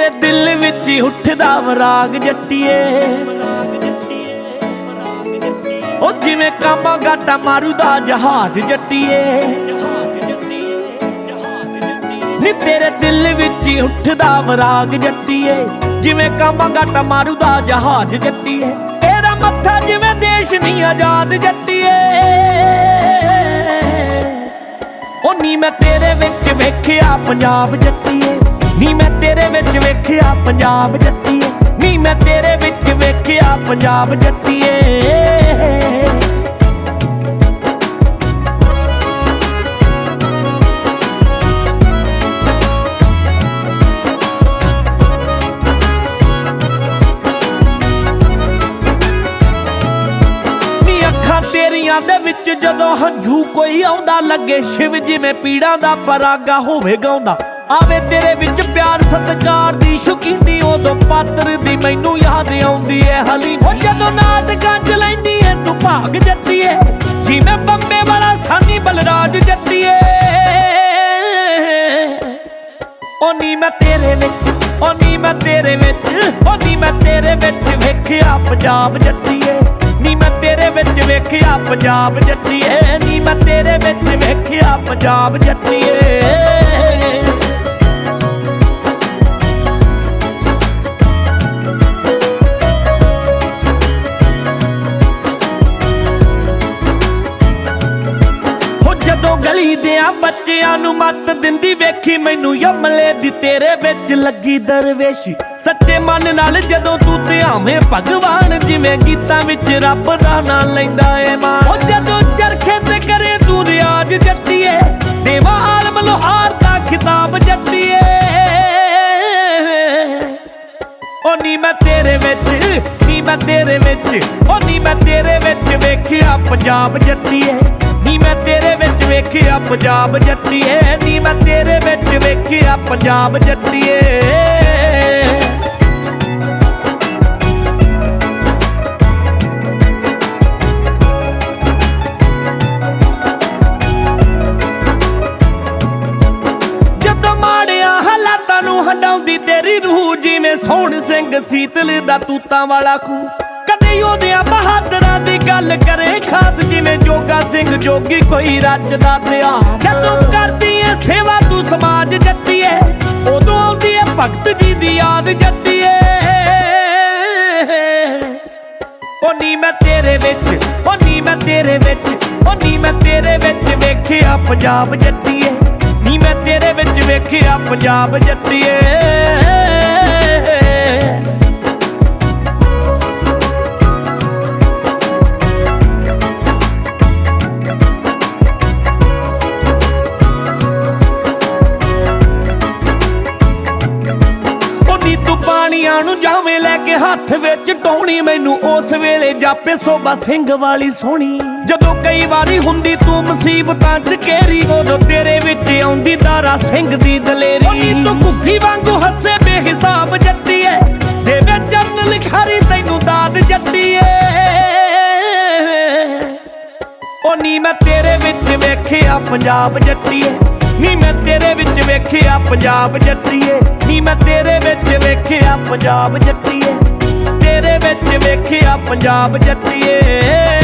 तेरे दिल विच उठदा वराग जट्टिए ओ जिवें कामा गाटा मारूदा जहाज जट्टिए नी तेरे दिल विच उठदा वराग जट्टिए जिवें कामा गाटा मारूदा जहाज जट्टिए तेरा मत्था जिवें देश नी आजाद जट्टिए ओ नी मैं तेरे विच वेखिया पंजाब जट्टिए नी मैं तेरे विच वेखिया पंजाब जट्टिए नी मैं तेरे विच वेखिया पंजाब जट्टिए तेरियां दे विच जदों हंझू कोई आउंदा लगे शिव जिवें पीड़ां दा परागा होवे गाउंदा आवे तेरे विच प्यार सत्कार दी शौकीनी उदों पात्र दी मैनू याद आउंदी है हलीम ओ जदों नाटकां च लैंदी है तू भाग जट्टिए जिवें बंबे वाला सानी बलराज जट्टिए ओ नी मैं तेरे विच ओ नी मैं तेरे विच ओ नी मैं तेरे विच वेखिया पंजाब जट्टिए नी मैं तेरे विच वेखिया पंजाब जट्टिए नी मैं तेरे विच वेखिया पंजाब जट्टिए जदों गली दियां बच्चियां नूं मत दिंदी वेखी मैनू यमले दी तेरे विच लगी दरवेशी सच्चे मन नाल जदों तू ध्यावे भगवान जिवें गीतां विच रब दा नां लैंदा ए मान ओ जदों चरखे ते करे तू रियाज जट्टिए देवा आलम लोहार दा खिताब जट्टिए ओ नी मैं तेरे विच नी मैं तेरे विच ओ नी मैं तेरे विच वेखिया पंजाब जट्टिए नी मैं तेरे विच वेखिया पंजाब जट्टिए नी मैं तेरे विच वेखिया पंजाब जट्टिए जदों माड़ियां हालातां नूं हंडाउंदी तेरी रूह जिवें सोहण सिंह सीतल दा तूतां वाला खूह योधिया बहादुरां दी गल करे खास जिवें जोगा सिंह जोगी कोई रचदा इतिहास जदों करदी है सेवा तू समाज जट्टिए उदों आउंदी है भगत जी दी याद जट्टिए ओ नी मैं तेरे विच ओ नी मैं तेरे विच ओ नी मैं तेरे विच वेखिया पंजाब जट्टिए नी मैं तेरे विच वेखिया पंजाब जट्टिए जावे लैके हाथ विच टोणी मैनू उस वेले जापे सोबा सिंह वाली सोहनी जदों कई वारी हुंदी तू मुसीबतां च घेरी उदों तेरे विच आउंदी दारा सिंह दी दलेरी तू घुग्गी वांगू हसे बेहिसाब जट्टिए देवे चरण लिखारी तैनू दाद जट्टिए ओ नी मैं तेरे विच वेखिया पंजाब जट्टिए नी मैं तेरे विच वेखिया पंजाब जट्टिए नी मैं तेरे विच वेखिया पंजाब जट्टिए तेरे विच वेखिया पंजाब जट्टिए।